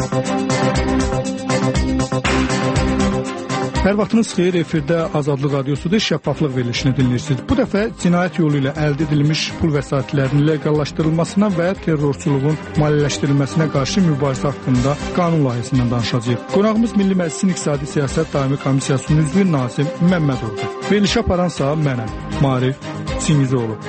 Hər vaxtınız xeyir, efirdə Azadlıq Radiosudur, şəffaflıq verilişini dinləyirsiniz. Bu dəfə cinayət yolu ilə əldə edilmiş pul vəsaitlərinin legallaşdırılmasına və terrorçuluğun maliyyələşdirilməsinə qarşı mübarizə haqqında qanun layihəsindən danışacağıq. Qonağımız Milli Məclisin İqtisadi Siyasət Daimi Komissiyasının üzvü Nazim Məmmədovdur. Verilişə aparansa mənəm, Marif Çingizoğlu.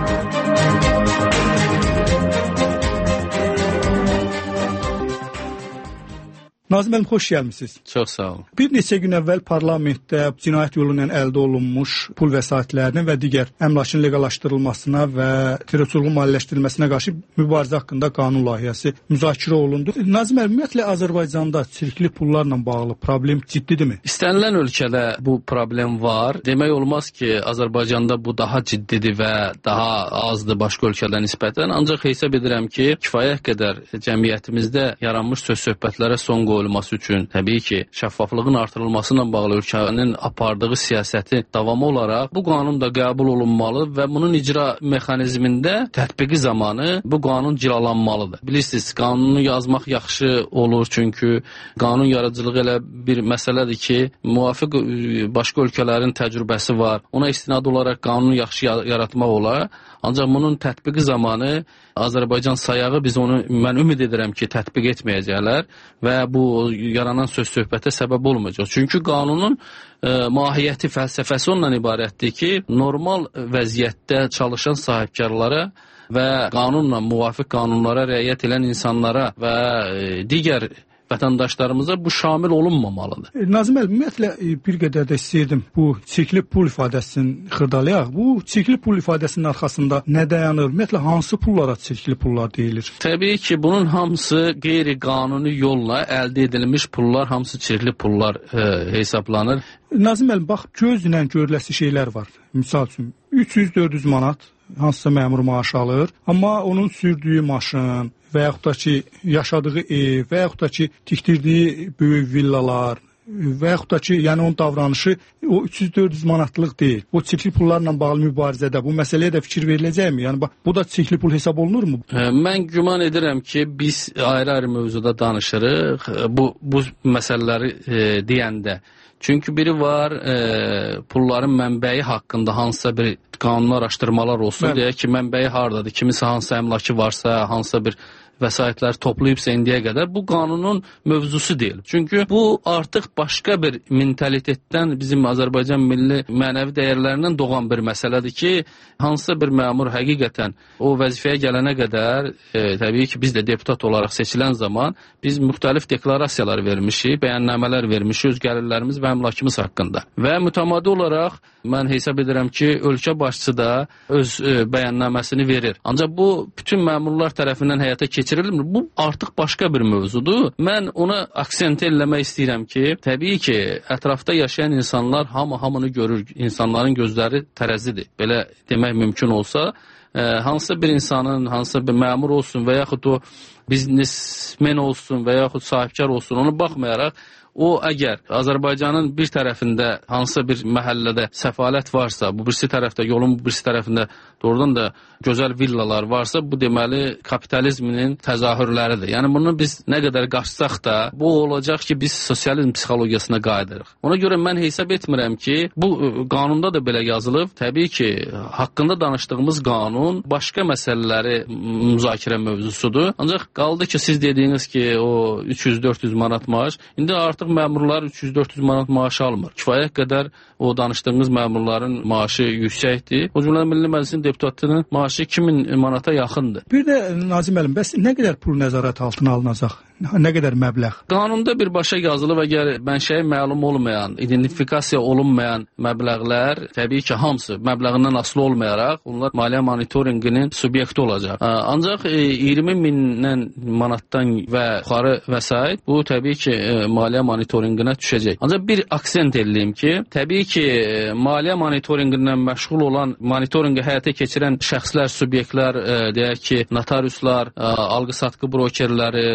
Nazim müəllim, xoş gəlmisiniz. Çox sağ olun. Bir neçə gün əvvəl parlamentdə cinayət yolu ilə əldə olunmuş pul vəsaitlərinin və digər əmlakın legallaşdırılmasına və terrorçuluğun maliyyələşdirilməsinə qarşı mübarizə haqqında qanun layihəsi müzakirə olundu. Nazim müəllim, ümumiyyətlə Azərbaycanda çirkli pullarla bağlı problem ciddidirmi? İstənilən ölkədə bu problem var. Demək olmaz ki, Azərbaycanda bu daha ciddidir və daha azdır başqa ölkələrə nisbətən. Ancaq hesab edirəm ki, kifayət qədər cəmiyyətimizdə yaranmış söz-söhbətlərə son olması üçün təbii ki, şəffaflığın artırılması ilə bağlı ölkənin apardığı siyasəti davamı olaraq bu qanun da qəbul olunmalı və bunun icra mexanizmində tətbiqi zamanı bu qanun cilalanmalıdır. Bilirsiniz, qanunu yazmaq yaxşı olur, çünki qanun yaradıcılığı elə bir məsələdir ki, müvafiq başqa ölkələrin təcrübəsi var. Ona istinad olaraq qanunu yaxşı yaratmaq olar. Ancaq bunun tətbiqi zamanı Azərbaycan sayağı biz onu, mən ümid edirəm ki, tətbiq etməyəcəklər və bu yaranan söz-söhbətə səbəb olmayacaq. Çünki qanunun mahiyyəti, fəlsəfəsi ondan ibarətdir ki, normal vəziyyətdə çalışan sahibkarlara və qanunla, müvafiq qanunlara riayət edən insanlara və digər vətəndaşlarımıza bu şamil olunmamalıdır. Nazim müəllim, ümumiyyətlə bir qədər də istəyirdim bu çirkli pul ifadəsini xırdalayaq. Bu çirkli pul ifadəsinin arxasında nə dayanır? Ümumiyyətlə hansı pullara çirkli pullar deyilir? Təbii ki, bunun hamısı qeyri-qanuni yolla əldə edilmiş pullar, hamısı çirkli pullar hesablanır. Nazim müəllim, bax, gözlə görüləsi şeylər var. Misal üçün 300-400 manat hansısa məmur maaşı alır, amma onun sürdüyü maşın və yaxud da ki, yaşadığı ev və yaxud da ki, tikdirdiyi böyük villalar və yaxud da ki, yəni onun davranışı o 300-400 manatlıq deyil. O çirkli pullarla bağlı mübarizədə bu məsələyə də fikir veriləcəkmi? Yəni, bu da çirkli pul hesab olunurmu? Mən güman edirəm ki, biz ayrı-ayrı mövzuda danışırıq bu məsələləri deyəndə. Çünki biri var, pulların mənbəyi haqqında hansısa bir qanun araşdırmalar olsun, deyək ki, mənbəyi hardadır, kimisə hansısa əmlakı varsa, hansısa bir vəsaitlər toplayıbsa indiyə qədər, bu qanunun mövzusu deyil. Çünki bu artıq başqa bir mentalitetdən, bizim Azərbaycan milli mənəvi dəyərlərindən doğan bir məsələdir ki, hansısa bir məmur həqiqətən o vəzifəyə gələnə qədər, təbii ki, biz də deputat olaraq seçilən zaman biz müxtəlif deklarasiyalar vermişik, bəyənnamələr vermişik öz gəlirlərimiz və əmlakımız haqqında. Və mütəmadi olaraq mən hesab edirəm ki, ölkə başçısı da öz bəyannaməsini verir. Ancaq bu bütün məmurlar tərəfindən həyata keçirilmir. Bu artıq başqa bir mövzudur. Mən ona aksent eləmək istəyirəm ki, təbii ki, ətrafda yaşayan insanlar hamını görür. İnsanların gözləri tərəzidir. Belə demək mümkün olsa, hansısa bir insanın, hansısa bir məmur olsun və yaxud o biznesmen olsun və yaxud sahibkar olsun, ona baxmayaraq, o əgər Azərbaycanın bir tərəfində hansısa bir məhəllədə səfalət varsa, bu birisi tərəfdə, yolun bu birisi tərəfində doğrudan da gözəl villalar varsa, bu deməli kapitalizminin təzahürləridir. Yəni bunu biz nə qədər qaçsaq da, bu olacaq ki, biz sosializm psixologiyasına qayıdırıq. Ona görə mən hesab etmirəm ki, bu qanunda da belə yazılıb. Təbii ki, haqqında danışdığımız qanun başqa məsələləri müzakirə mövzusudur. Ancaq qaldı ki, siz dediyiniz ki, o 300-400 manat maaş, indi artıq məmurlar 300-400 manat maaşı almır. Kifayət qədər o danışdığımız məmurların maaşı yüksəkdir. O cümlədən Milli Məclisin deputatının maaşı 2000 manata yaxındır. Bir də Nazim müəllim, bəs nə qədər pul nəzarət altına alınacaq? Nə qədər məbləğ? Qanunda birbaşa yazılıb, əgər mənşəyi məlum olmayan, identifikasiya olunmayan məbləğlər, təbii ki, hamısı məbləğindən asılı olmayaraq, onlar maliyyə monitorinqinin subyekti olacaq. Ancaq 20 mindən manatdan və yuxarı vəsait, bu təbii ki, maliyyə monitorinqinə düşəcək. Ancaq bir aksent eləyim ki, təbii ki, maliyyə monitorinqindən məşğul olan, monitorinqi həyata keçirən şəxslər, subyektlər, deyək ki, notariuslar, alqı-satqı brokerləri, banklar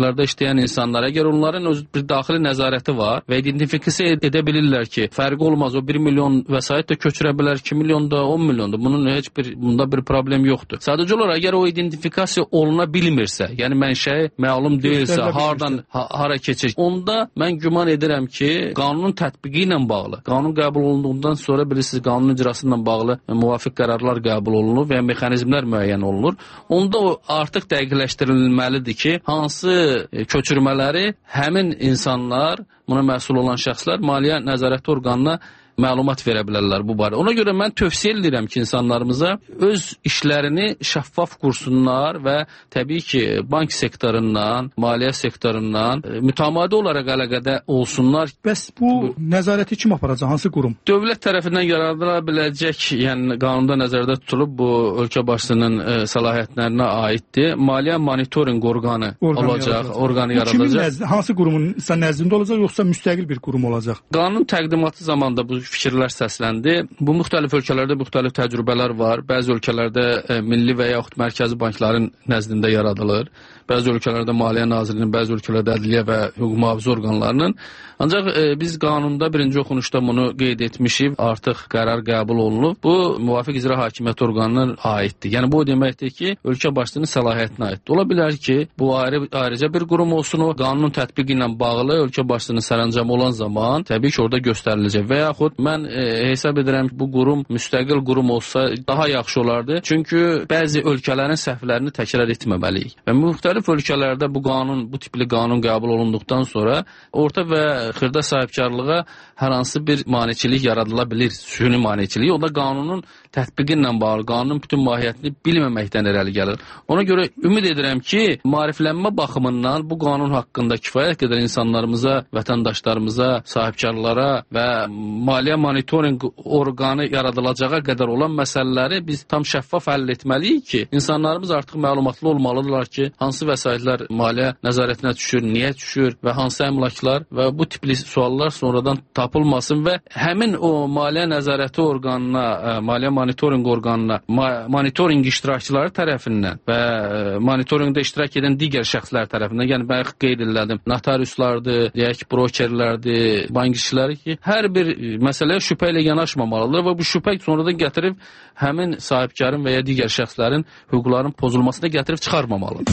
şirkətlərdə işləyən insanlar, əgər onların öz bir daxili nəzarəti var və identifikasiya edə bilirlər ki, fərqi olmaz, o 1 milyon vəsait də köçürə bilər, 2 milyon da, 10 milyon da, bunda bir problem yoxdur. Sadəcə olaraq, əgər o identifikasiya oluna bilmirsə, yəni mənşəyi məlum deyilsə, hardan hara keçir, onda mən güman edirəm ki, qanunun tətbiqi ilə bağlı, qanun qəbul olunduğundan sonra bilirsiniz, qanun icrası ilə bağlı müvafiq qərarlar qəbul olunur və ya mexanizmlər müəyyən olunur. Onda o artıq dəqiqləşdirilməlidir ki, hansı köçürmələri həmin insanlar, buna məsul olan şəxslər maliyyə nəzarəti orqanına məlumat verə bilərlər bu barədə. Ona görə mən tövsiyə edirəm ki, insanlarımıza öz işlərini şəffaf qursunlar və təbii ki, bank sektorundan, maliyyə sektorundan mütəmadi olaraq əlaqədə olsunlar. Bəs bu nəzarəti kim aparacaq, hansı qurum? Dövlət tərəfindən yaradıla biləcək, yəni qanunda nəzərdə tutulub bu ölkə başçısının səlahiyyətlərinə aiddir. Maliyyə monitorinq orqanı olacaq, orqanı yaradılacaq. Hansı qurumun nəzdində olacaq, yoxsa müstəqil bir qurum olacaq? Qanun təqdimatı zamanında bu fikirlər səsləndi. Bu müxtəlif ölkələrdə müxtəlif təcrübələr var. Bəzi ölkələrdə milli və yaxud mərkəzi bankların nəzdində yaradılır. Bəzi ölkələrdə Maliyyə Nazirliyinin, bəzi ölkələrdə Ədliyyə və hüquq mühafizə orqanlarının. Ancaq biz qanunda birinci oxunuşda bunu qeyd etmişik, artıq qərar qəbul olunub. Bu müvafiq icra hakimiyyəti orqanına aiddir. Yəni bu o deməkdir ki, ölkə başçısının səlahiyyətinə aiddir. Ola bilər ki, bu ayrıca bir qurum olsun, o qanunun tətbiqi ilə bağlı ölkə başçısının sərəncamı olan zaman təbii ki, orada göstəriləcək. Və yaxud mən hesab edirəm ki, bu qurum müstəqil qurum olsa daha yaxşı olardı. Çünki bəzi ölkələrin səhvlərini təkrar etməməliyik. Və müxtəlif ölkələrdə bu tipli qanun qəbul olunduqdan sonra orta və xırda sahibkarlığa hər hansı bir maneçilik yaradıla bilir, süni maneçilik. O da qanunun tətbiqi ilə bağlı, qanunun bütün mahiyyətini bilməməkdən irəli gəlir. Ona görə ümid edirəm ki, maariflənmə baxımından bu qanun haqqında kifayət qədər insanlarımıza, vətəndaşlarımıza, sahibkarlara və maliyyə monitorinq orqanı yaradılacağa qədər olan məsələləri biz tam şəffaf həll etməliyik ki, insanlarımız artıq məlumatlı olmalıdırlar ki, hansı vəsaitlər maliyyə nəzarətinə düşür, niyə düşür və hansı əmlaklar və bu tipli suallar sonradan tapılmasın və həmin o maliyyə nəzarəti orqanına, maliyyə monitorinq orqanına, monitorinq iştirakçıları tərəfindən və monitorinqdə iştirak edən digər şəxslər tərəfindən, yəni mən qeyd elədim, notariuslardır, deyək ki, brokerlərdir, bank işçiləri ki, hər bir məsələyə şübhə ilə yanaşmamalıdır və bu şübhə sonradan gətirib həmin sahibkarın və ya digər şəxslərin hüquqlarının pozulmasına gətirib çıxarmamalıdır.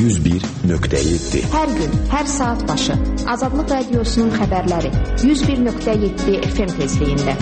101.7 Hər gün, hər saat başı Azadlıq Radiosunun xəbərləri 101.7 FM tezliyində.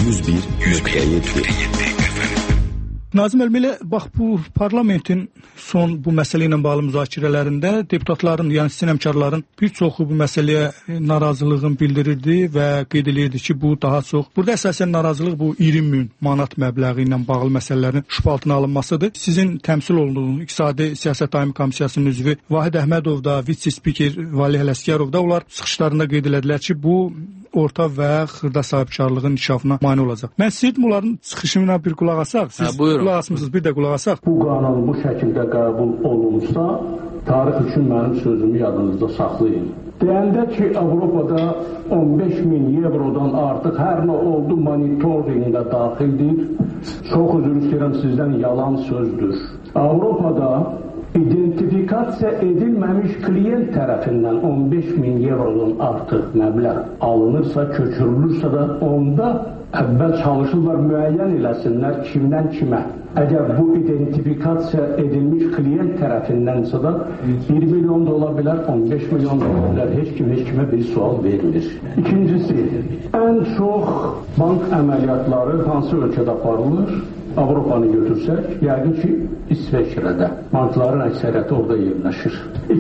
101.7 Nazim Elmi, bax bu parlamentin son bu məsələ ilə bağlı müzakirələrində deputatların, yəni sizin həmkarların bir çoxu bu məsələyə narazılığını bildirirdi və qeyd edirdi ki, bu daha çox, burada əsasən narazılıq bu 20 min manat məbləği ilə bağlı məsələlərin şübhə altına alınmasıdır. Sizin təmsil olduğunuz İqtisadi Siyasət Daimi Komissiyasının üzvü Vahid Əhmədov da, vitse-spiker Valih Ələskərov da, onlar çıxışlarında qeyd elədilər ki, bu orta və xırda sahibkarlığın inkişafına mane olacaq. Mən istəyirdim onların çıxışına bir qulaq asaq. Siz qulaq asmısınız, bir də qulaq asaq. Bu qanun bu şəkildə qəbul olunsa, tarix üçün mənim sözümü yadınızda saxlayın. Deyəndə ki, Avropada 15 min eurodan artıq hər nə oldu monitorinqdə daxildir, çox üzr istəyirəm sizdən, yalan sözdür. Avropada identifikasiya edilməmiş klient tərəfindən 15 min eurodan artıq məbləğ alınırsa, köçürülürsə də onda əvvəl çalışırlar müəyyən eləsinlər kimdən kimə. Əgər bu identifikasiya edilmiş klient tərəfindənsə də 1 milyon da ola bilər, 15 milyon da ola bilər. Heç kimə bir sual verilir. İkincisi, ən çox bank əməliyyatları hansı ölkədə aparılır? Avropanı götürsək, yəqin ki, İsveçrədə. Bankların əksəriyyəti orada yerləşir.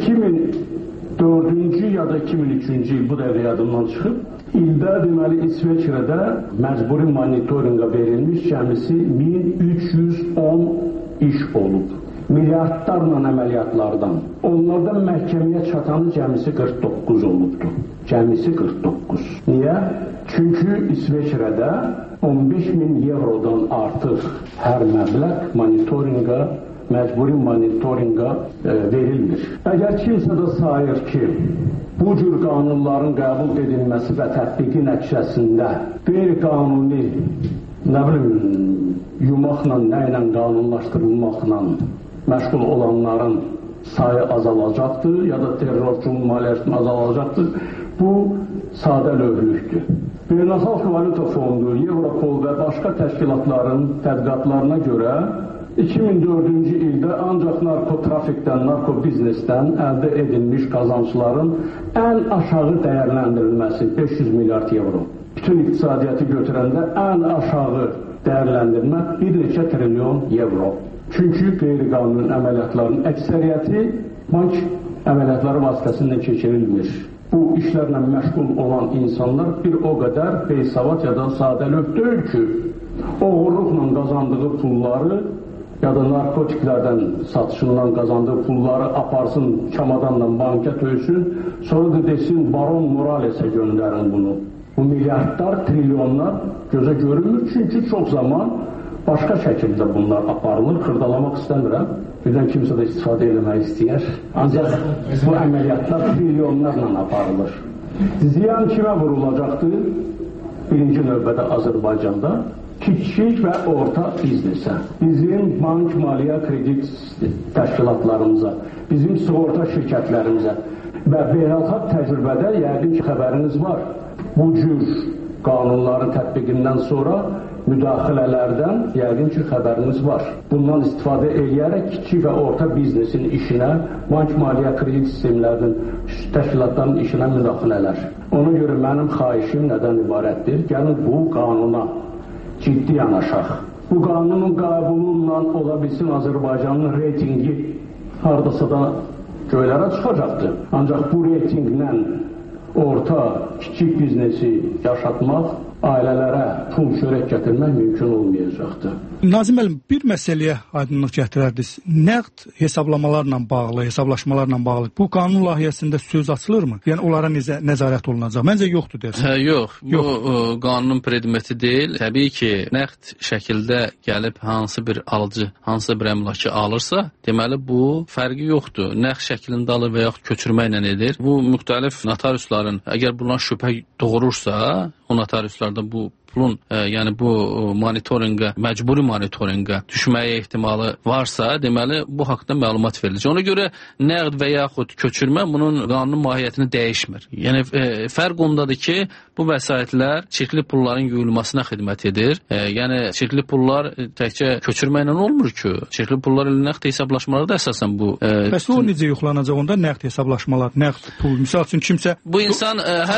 2004-cü ya da 2003-cü il bu dəqiqə yadımdan çıxıb, ildə deməli İsveçrədə məcburi monitorinqa verilmiş cəmisi 1310 iş olub. Milyardlarla əməliyyatlardan. Onlardan məhkəməyə çatanı cəmisi 49 olubdur. Cəmisi 49. Niyə? Çünki İsveçrədə 15 min eurodan artıq hər məbləğ monitorinqa, məcburi monitorinqa verilmir. Əgər kimsə də sayır ki, bu cür qanunların qəbul edilməsi və tətbiqi nəticəsində qeyri-qanuni, nə bilim, yumaqla, nə ilə qanunlaşdırılmaqla məşğul olanların sayı azalacaqdır, ya da terrorçunun maliyyəsini azalacaqdır. Bu sadə lövhlükdür. Beynəlxalq Valyuta Fondu, Evropol və başqa təşkilatların tədqiqatlarına görə 2004-cü ildə ancaq narkotrafikdən, narkobiznesdən əldə edilmiş qazancların ən aşağı dəyərləndirilməsi 500 milyard euro. Bütün iqtisadiyyatı götürəndə ən aşağı dəyərləndirmə 1 neçə trilyon euro. Çünki qeyri-qanuni əməliyyatların əksəriyyəti bank əməliyyatları vasitəsilə keçirilmir. Bu işlərlə məşğul olan insanlar bir o qədər beysavad ya da sadəlöv deyil ki, oğurluqla qazandığı pulları ya da narkotiklərdən satışından qazandığı pulları aparsın, çamadanla banka töysün, sonra da desin Baron Morales'e göndərin bunu. Bu milyardlar, trilyonlar gözə görünmür, çünki çox zaman başqa şəkildə bunlar aparılır, xırdalamaq istəmirəm. Birdən kimsə də istifadə eləmək istəyər. Ancaq bu əməliyyatlar trilyonlarla aparılır. Ziyan kimə vurulacaqdır? Birinci növbədə Azərbaycanda kiçik və orta biznesə, bizim bank, maliyyə, kredit təşkilatlarımıza, bizim sığorta şirkətlərimizə və beynəlxalq təcrübədə yəqin ki, xəbəriniz var. Bu cür qanunların tətbiqindən sonra müdaxilələrdən yəqin ki, xəbəriniz var. Bundan istifadə edərək kiçik və orta biznesin işinə, bank, maliyyə, kredit sistemlərinin, təşkilatların işinə müdaxilələr. Ona görə mənim xahişim nədən ibarətdir? Gəlin bu qanuna ciddi yanaşaq. Bu qanunun qəbulundan ola bilsin Azərbaycanın reytingi hardasa da göylərə çıxacaqdır. Ancaq bu reytinglə orta, kiçik biznesi yaşatmaq, ailələrə pul çörək gətirmək mümkün olmayacaqdır. Nazim müəllim, bir məsələyə aydınlıq gətirərdiniz. Nəqd hesablamalarla bağlı, hesablaşmalarla bağlı bu qanun layihəsində söz açılırmı? Yəni onlara nəzarət olunacaq? Məncə yoxdur deyəsən. Yox, bu qanunun predmeti deyil. Təbii ki, nəqd şəkildə gəlib hansı bir alıcı, hansı bir əmlakı alırsa, deməli bu fərqi yoxdur. Nəqd şəklində alır və yaxud köçürməklə edir. Bu müxtəlif notariusların, əgər bunlar şübhə doğurursa, o notariuslarda bu pulun, yəni bu monitorinqə, məcburi monitorinqə düşməyə ehtimalı varsa, deməli bu haqqda məlumat veriləcək. Ona görə nəqd və yaxud köçürmə bunun qanunun mahiyyətini dəyişmir. Yəni fərq ondadır ki, bu vəsaitlər çirkli pulların yuyulmasına xidmət edir. Yəni çirkli pullar təkcə köçürməklə olmur ki. Çirkli pullar ilə nəqd hesablaşmaları da əsasən bu. Bəs o necə yoxlanacaq onda nəqd hesablaşmalar, nəqd pul? Misal üçün kimsə bu insan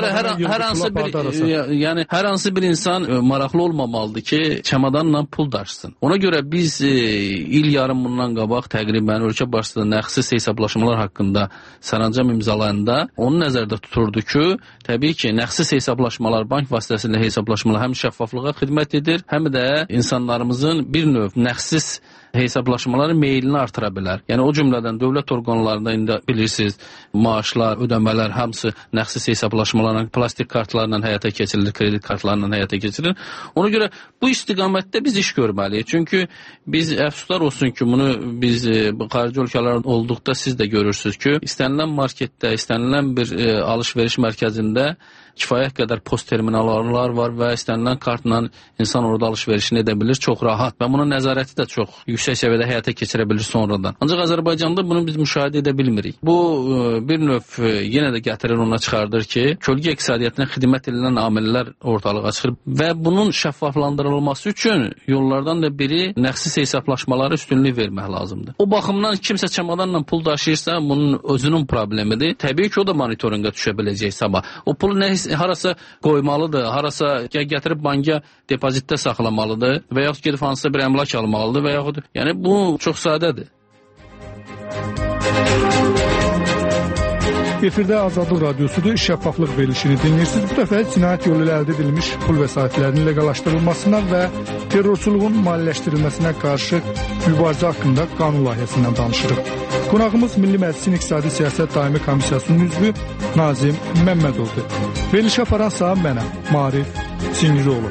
hər hansı bir insan maraqlı olmamalıdır ki, çamadanla pul daşısın. Ona görə biz il yarım bundan qabaq təqribən ölkə başçılığı nəqdsiz hesablaşmalar haqqında sərəncam imzalayanda onu nəzərdə tuturdu ki, təbii ki, nəqdsiz hesablaşmalar, bank vasitəsilə hesablaşmalar həm şəffaflığa xidmət edir, həm də insanlarımızın bir növ nəqdsiz hesablaşmaların meylini artıra bilər. Yəni o cümlədən dövlət orqanlarında indi bilirsiniz, maaşlar, ödəmələr hamısı nəqdsiz hesablaşmalarla, plastik kartlarla həyata keçirilir, kredit kartlarla həyata keçirilir. Ona görə bu istiqamətdə biz iş görməliyik. Çünki biz əfsuslar olsun ki, bunu biz xarici ölkələrdə olduqda siz də görürsünüz ki, istənilən marketdə, istənilən bir alış-veriş mərkəzində kifayət qədər post terminallar var və istənilən kartla insan orada alış-verişini edə bilir, çox rahat və bunun nəzarəti də çox yüksək səviyyədə həyata keçirə bilir sonradan. Ancaq Azərbaycanda bunu biz müşahidə edə bilmirik. Bu bir növ yenə də gətirir ona çıxardır ki, kölgə iqtisadiyyatına xidmət edilən amillər ortalığa çıxır və bunun şəffaflandırılması üçün yollardan da biri nəqdsiz hesablaşmalara üstünlük vermək lazımdır. O baxımdan kimsə çamadanla pul daşıyırsa, bunun özünün problemidir. Təbii ki, o da monitorinqə düşə biləcək sabah. O pulu harasa qoymalıdır, harasa gətirib banka depozitdə saxlamalıdır və yaxud gedib hansısa bir əmlak almalıdır və yaxud, yəni bu çox sadədir. Efirdə Azadlıq Radiosudur, şəffaflıq verilişini dinləyirsiniz. Bu dəfə cinayət yolu ilə əldə edilmiş pul vəsaitlərinin leqallaşdırılmasına və terrorçuluğun maliyyələşdirilməsinə qarşı mübarizə haqqında qanun layihəsindən danışırıq. Qonağımız Milli Məclisin İqtisadi Siyasət Daimi Komissiyasının üzvü Nazim Məmmədovdur. Verilişi aparan sağ mənəm, Maarif Çingiroğlu.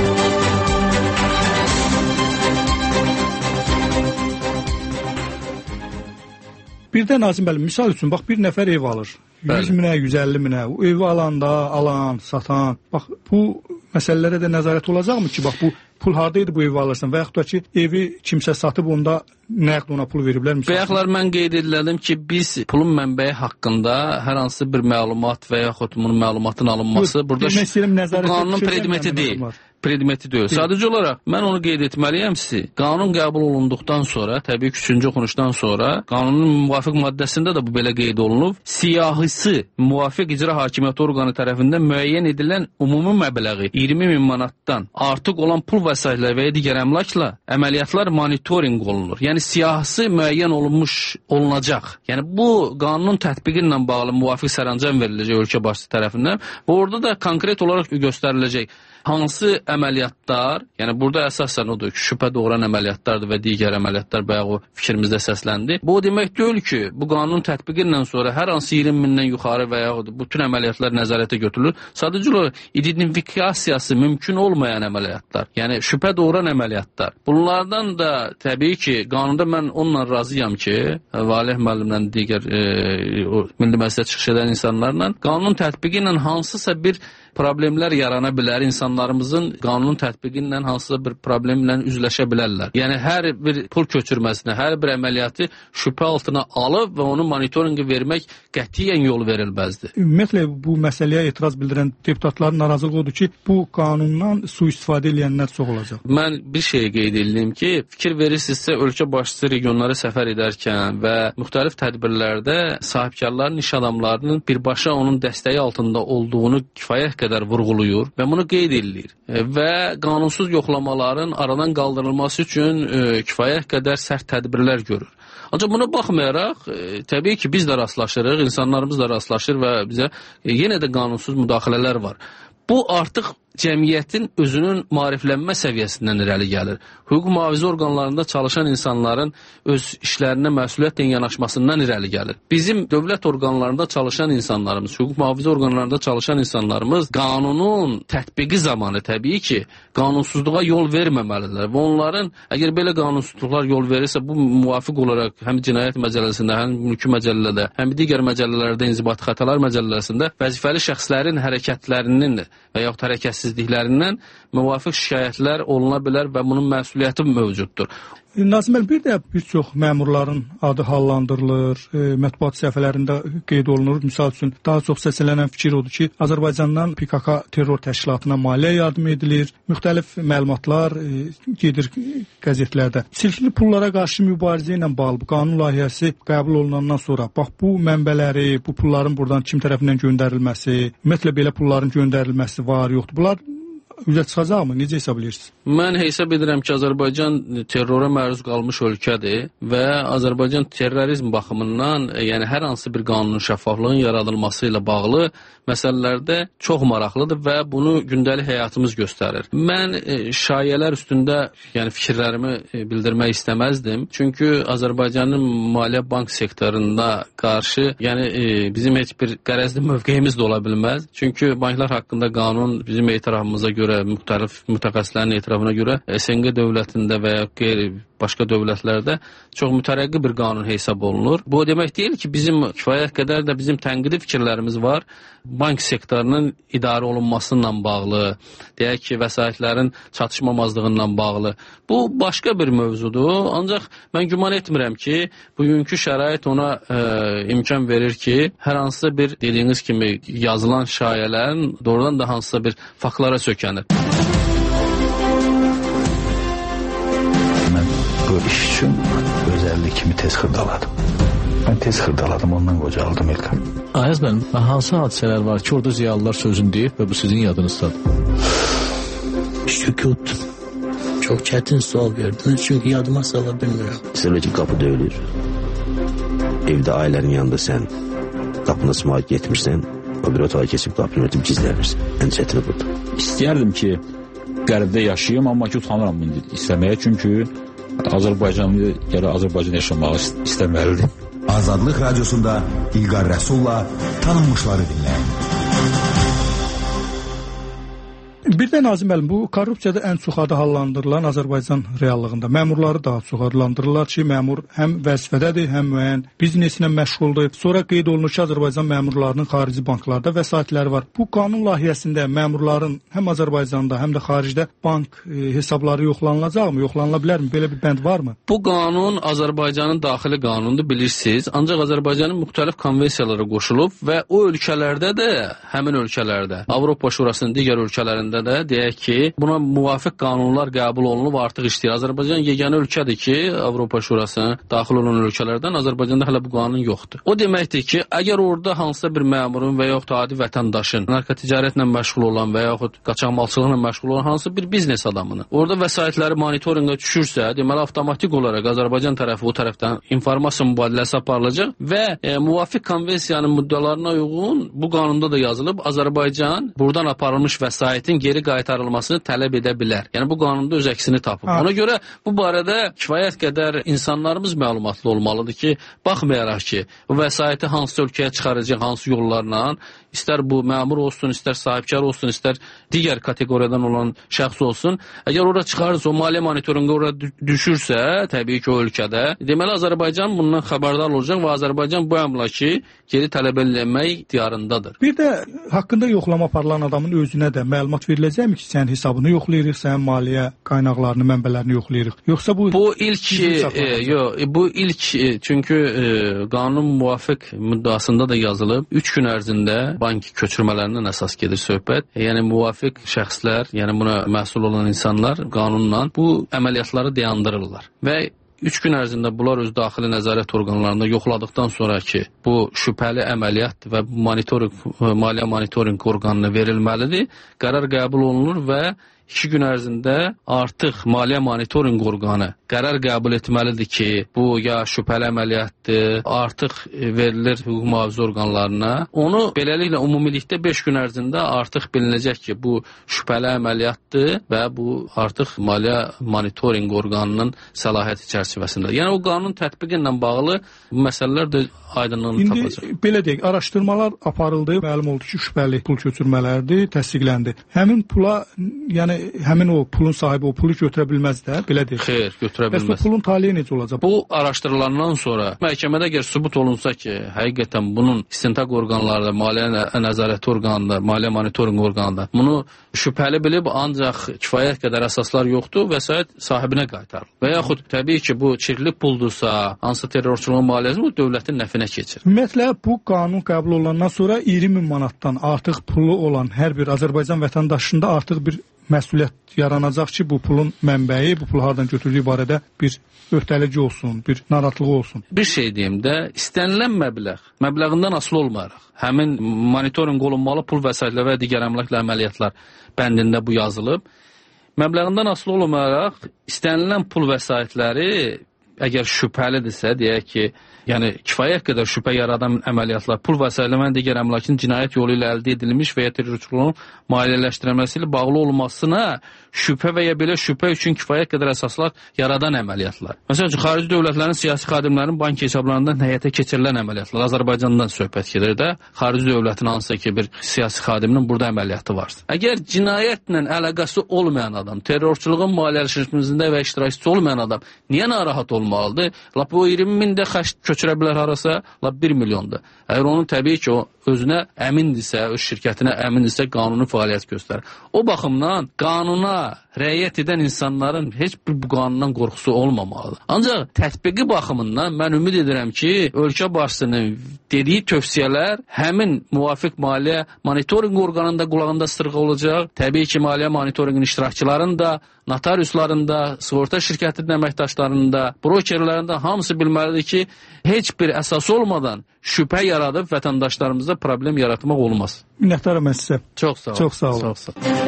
Birdə Nazim müəllim, misal üçün, bax bir nəfər ev alır. 100 minə, 150 minə. O evi alanda, alan, satan. Bax bu məsələlərə də nəzarət olacaqmı ki, bax bu pul harda idi bu evi alırsan və yaxud da ki, evi kimsə satıb onda nəqd ona pul veriblər. Bayaqlar mən qeyd edildim ki, biz pulun mənbəyi haqqında hər hansı bir məlumat və yaxud bunun məlumatın alınması burada qanunun predmeti deyil. Predmeti deyil. Sadəcə olaraq mən onu qeyd etməliyəm ki, qanun qəbul olunduqdan sonra, təbii ki, 3-cü oxunuşdan sonra qanunun müvafiq maddəsində də bu belə qeyd olunub. Siyahısı müvafiq icra hakimiyyəti orqanı tərəfindən müəyyən edilən ümumi məbləği 20.000 manatdan artıq olan pul vəsaitləri və ya digər əmlakla əməliyyatlar monitorinq olunur. Yəni siyahısı müəyyən olunacaq. Yəni bu qanunun tətbiqi ilə bağlı müvafiq sərəncam veriləcək ölkə başçısı tərəfindən və orada da konkret olaraq göstəriləcək hansı əməliyyatlar, yəni burada əsasən odur ki, şübhə doğuran əməliyyatlardır və digər əməliyyatlar bayaq o fikrimizdə səsləndi. Bu demək deyil ki, bu qanunun tətbiqi ilə sonra hər hansı 20.000-dən yuxarı və yaxud bütün əməliyyatlar nəzarətə götürülür. Sadəcə olaraq identifikasiyası mümkün olmayan əməliyyatlar, yəni şübhə doğuran əməliyyatlar. Bunlardan da təbii ki, qanunda mən onunla razıyam ki, Valih müəllimlə digər Milli Məclisə çıxış edən insanlarla qanunun tətbiqi ilə hansısa bir problemlər yarana bilər, insanlarımızın qanunun tətbiqi ilə hansısa bir problemlə üzləşə bilərlər. Yəni hər bir pul köçürməsinə, hər bir əməliyyatı şübhə altına alıb və onun monitorinqi vermək qətiyyən yol verilməzdir. Ümumiyyətlə bu məsələyə etiraz bildirən deputatların narazılığı odur ki, bu qanundan sui-istifadə edənlər çox olacaq. Mən bir şey qeyd edeyim ki, fikir verirsinizsə ölkə başçısı regionlara səfər edərkən və müxtəlif tədbirlərdə sahibkarların, iş adamlarının birbaşa onun dəstəyi altında olduğunu kifayət qədər vurğuluyur və bunu qeyd edilir və qanunsuz yoxlamaların aradan qaldırılması üçün kifayət qədər sərt tədbirlər görür. Ancaq buna baxmayaraq, təbii ki, biz də rastlaşırıq, insanlarımız da rastlaşır və bizə yenə də qanunsuz müdaxilələr var. Bu artıq cəmiyyətin özünün maariflənmə səviyyəsindən irəli gəlir. Hüquq mühafizə orqanlarında çalışan insanların öz işlərinə məsuliyyətlə yanaşmasından irəli gəlir. Bizim dövlət orqanlarında çalışan insanlarımız, hüquq mühafizə orqanlarında çalışan insanlarımız qanunun tətbiqi zamanı təbii ki, qanunsuzluğa yol verməməlidirlər və onların əgər belə qanunsuzluqlar yol verirsə, bu müvafiq olaraq həm cinayət məcəlləsində, həm mülki məcəllədə, həm digər məcəllələrdə, inzibati xətalar məcəlləsində vəzifəli şəxslərin hərəkətlərinin və yaxud hərəkətsizliklərindən müvafiq şikayətlər oluna bilər və bunun məsuliyyəti mövcuddur. Nazim bəy, bir də bir çox məmurların adı hallandırılır, mətbuat səhifələrində qeyd olunur. Misal üçün, daha çox səslənən fikir odur ki, Azərbaycandan PKK terror təşkilatına maliyyə yardım edilir, müxtəlif məlumatlar gedir qəzetlərdə. Silkili pullara qarşı mübarizə ilə bağlı bu qanun layihəsi qəbul olunandan sonra, bax bu mənbələri, bu pulların buradan kim tərəfindən göndərilməsi, ümumiyyətlə belə pulların göndərilməsi var, yoxdur. Bunlar üzə çıxacaq mı? Necə hesab edirsiniz? Mən hesab edirəm ki, Azərbaycan terrora məruz qalmış ölkədir və Azərbaycan terrorizm baxımından, yəni hər hansı bir qanunun şəffaflığın yaradılması ilə bağlı məsələlərdə çox maraqlıdır və bunu gündəlik həyatımız göstərir. Mən şayələr üstündə yəni fikirlərimi bildirmək istəməzdim. Çünki Azərbaycanın maliyyə bank sektorunda qarşı yəni bizim heç bir qərəzli mövqeyimiz də ola bilməz. Çünki banklar haqqında qanun bizim etirafımıza görə, müxtəlif mütəxəssislərin etirafına görə SNQ dövlətində və ya qeyri başqa dövlətlərdə çox mütərəqqi bir qanun hesab olunur. Bu demək deyil ki, bizim kifayət qədər də bizim tənqidi fikirlərimiz var. Bank sektorunun idarə olunmasıyla bağlı, deyək ki, vəsaitlərin çatışmamazlığından bağlı. Bu başqa bir mövzudur. Ancaq mən güman etmirəm ki, bugünkü şərait ona imkan verir ki, hər hansısa bir dediyiniz kimi yazılan şayələrin doğrudan da hansısa bir faktlara sökənir. Bu iş üçün özəllik kimi tez xırdaladım. Mən tez xırdaladım, ondan qocaldım İlqar. Ayaz bənim, hansı hadisələr var ki, orada ziyalılar sözünü deyib və bu sizin yadınızdadır? Sükut. Çox çətin sual verdiniz, çünki yadıma sala bilmirəm. Məsələn ki, qapı döyülür. Evdə ailənin yanında sən qapını açmağa getmirsən, o bir otağa keçib qapını örtüb gizlənirsən. Ən çətini budur. İstəyərdim ki, qərbdə yaşayayım, amma ki, utanıram indi istəməyə, çünki Azərbaycanlı gələ Azərbaycan yaşamağı istəməlidir. Azadlıq Radiosunda İlqar Rəsulla tanınmışları dinləyin. Bir də Nazim müəllim, bu korrupsiyada ən çox adı hallandırılan Azərbaycan reallığında məmurları daha çox adlandırırlar ki, məmur həm vəzifədədir, həm müəyyən bizneslə məşğuldur. Sonra qeyd olunur ki, Azərbaycan məmurlarının xarici banklarda vəsaitləri var. Bu qanun layihəsində məmurların həm Azərbaycanda, həm də xaricdə bank hesabları yoxlanılacaqmı, yoxlanıla bilərmi? Belə bir bənd varmı? Bu qanun Azərbaycanın daxili qanunudur, bilirsiniz. Ancaq Azərbaycanın müxtəlif konvensiyalara qoşulub və o ölkələrdə də, həmin ölkələrdə, Avropa Şurasının digər ölkələrində də deyək ki, buna müvafiq qanunlar qəbul olunub, artıq işləyir. Azərbaycan yeganə ölkədir ki, Avropa Şurasına daxil olan ölkələrdən Azərbaycanda hələ bu qanun yoxdur. O deməkdir ki, əgər orada hansısa bir məmurun və yaxud adi vətəndaşın narkoticarətlə məşğul olan və yaxud qaçaqmalçılıqla məşğul olan hansısa bir biznes adamını orada vəsaitləri monitorinqə düşürsə, deməli avtomatik olaraq Azərbaycan tərəfi o tərəfdən informasiya mübadiləsi aparılacaq və müvafiq konvensiyanın müddəalarına uyğun bu qanunda da yazılıb, Azərbaycan buradan aparılmış vəsaitin geri qaytarılmasını tələb edə bilər. Yəni bu qanunda öz əksini tapıb. Ona görə bu barədə kifayət qədər insanlarımız məlumatlı olmalıdır ki, baxmayaraq ki, bu vəsaiti hansı ölkəyə çıxaracaq, hansı yollarla, istər bu məmur olsun, istər sahibkar olsun, istər digər kateqoriyadan olan şəxs olsun, əgər ora çıxarsa, o maliyyə monitorinqə ora düşürsə, təbii ki, o ölkədə, deməli Azərbaycan bundan xəbərdar olacaq və Azərbaycan bu əmlaki geri tələb eləmək ixtiyarındadır. Bir də haqqında yoxlama aparılan adamın özünə də məlumat veriləcəkmi ki, sən hesabını yoxlayırıq, sən maliyyə qaynaqlarını, mənbələrini yoxlayırıq. Yoxsa bu ilk çünki qanun müvafiq müddəasında da yazılıb, 3 gün ərzində bank köçürmələrindən əsas gedir söhbət. Yəni müvafiq şəxslər, yəni buna məsul olan insanlar qanunla bu əməliyyatları dayandırırlar və 3 gün ərzində bunlar öz daxili nəzarət orqanlarında yoxladıqdan sonra ki, bu şübhəli əməliyyat və maliyyə monitorinq orqanına verilməlidir, qərar qəbul olunur və 2 gün ərzində artıq maliyyə monitorinq orqanı qərar qəbul etməlidir ki, bu ya şübhəli əməliyyatdır, artıq verilir hüquq mühafizə orqanlarına. Onu beləliklə ümumilikdə 5 gün ərzində artıq bilinəcək ki, bu şübhəli əməliyyatdır və bu artıq maliyyə monitorinq orqanının səlahiyyəti çərçivəsində. Yəni o qanun tətbiqi ilə bağlı bu məsələlər də aydınlığını tapacaq. İndi belə deyək, araşdırmalar aparıldı, məlum oldu ki, şübhəli pul köçürmələrdir, təsdiqləndi. Həmin pula, yəni həmin o pulun sahibi o pulu götürə bilməz də, belə deyək. Xeyr, götürə bilməz. Bəs o pulun taliyi necə olacaq? Bu araşdırılandan sonra məhkəmədə əgər sübut olunsa ki, həqiqətən bunun istintaq orqanlarında, maliyyə nəzarəti orqanında, maliyyə monitorinq orqanında bunu şübhəli bilib, ancaq kifayət qədər əsaslar yoxdur, vəsait sahibinə qaytarılır. Və yaxud təbii ki, bu çirkli puldursa, hansı terrorçuluğun maliyyəsi bu dövlətin nəfinə keçir. Ümumiyyətlə, bu qanun qəbul olandan sonra 20 min manatdan artıq pulu olan hər bir Azərbaycan vətəndaşında artıq bir məsuliyyət yaranacaq ki, bu pulun mənbəyi, bu pul hardan götürdüyü barədə bir öhdəlici olsun, bir narahatlığı olsun. Bir şey deyim də, istənilən məbləğindən asılı olmayaraq, həmin monitorinq olunmalı pul vəsaitlər və digər əmlaklı əməliyyatlar bəndində bu yazılıb. Məbləğindən asılı olmayaraq, istənilən pul vəsaitləri əgər şübhəlidirsə, deyək ki, yəni kifayət qədər şübhə yaradan əməliyyatlar, pul vəsaitlə digər əmlakın cinayət yolu ilə əldə edilmiş və ya terrorçuluğun maliyyələşdirilməsi ilə bağlı olmasına şübhə və ya belə şübhə üçün kifayət qədər əsaslar yaradan əməliyyatlar. Məsələn üçün, xarici dövlətlərin siyasi xadimlərinin bank hesablarından həyata keçirilən əməliyyatlar. Azərbaycandan söhbət gedir də, xarici dövlətin hansısa ki, bir siyasi xadiminin burada əməliyyatı varsa. Əgər cinayətlə əlaqəsi olmayan adam, terrorçuluğun maliyyələşdirilməsində və iştirakçısı olmayan adam niyə narahat olmalıdır? Lap o 20 mində köçürə bilər harasa, lap 1 milyondur. Əgər onun təbii ki, o özünə əmindirsə, öz şirkətinə əmindirsə, qanuni fəaliyyət göstərir. O baxımdan qanuna rəayət edən insanların heç bir bu qanundan qorxusu olmamalıdır. Ancaq tətbiqi baxımından mən ümid edirəm ki, ölkə başçısının dediyi tövsiyələr həmin müvafiq maliyyə monitorinq orqanında qulağında sırğa olacaq. Təbii ki, maliyyə monitorinqin iştirakçıların da, notariusların da, sığorta şirkətinin əməkdaşlarının da, brokerlərin də hamısı bilməlidir ki, heç bir əsas olmadan şübhə yaradıb vətəndaşlarımızda problem yaratmaq olmaz. Minnətdaram mən sizə. Çox sağ olun. Çox sağ olun.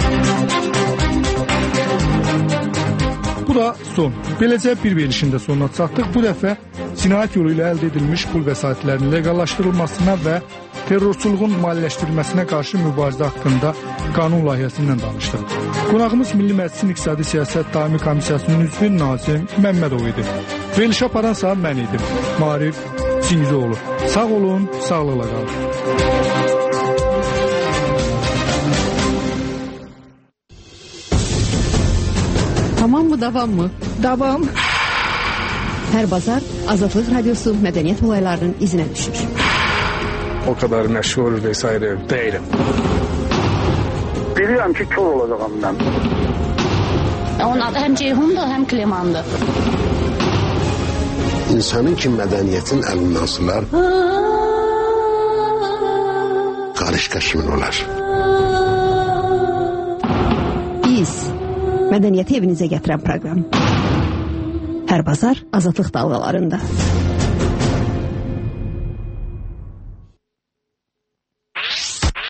Bu da son. Beləcə bir verilişində sonuna çatdıq. Bu dəfə cinayət yolu ilə əldə edilmiş pul vəsaitlərinin legallaşdırılmasına və terrorçuluğun maliyyələşdirilməsinə qarşı mübarizə haqqında qanun layihəsindən danışdıq. Qonağımız Milli Məclisin İqtisadi Siyasət Daimi Komissiyasının üzvü Nazim Məmmədov idi. Verilişə aparan saat mən idim. Maarif Çingizoğlu. Sağ olun, sağlıqla qalın. mı, davam mı? Davam. Hər bazar Azadlıq Radiosu mədəniyyət olaylarının izinə düşür. O kadar məşhur vesaire değilim. Bilirəm ki, kör olacağım mən. Onun adı həm Ceyhundur, həm Klemandır. İnsanın ki, mədəniyyətin əlindən asılar, qarışqa kimin olar? Biz, mədəniyyəti evinizə gətirən proqram. Hər bazar Azadlıq dalğalarında.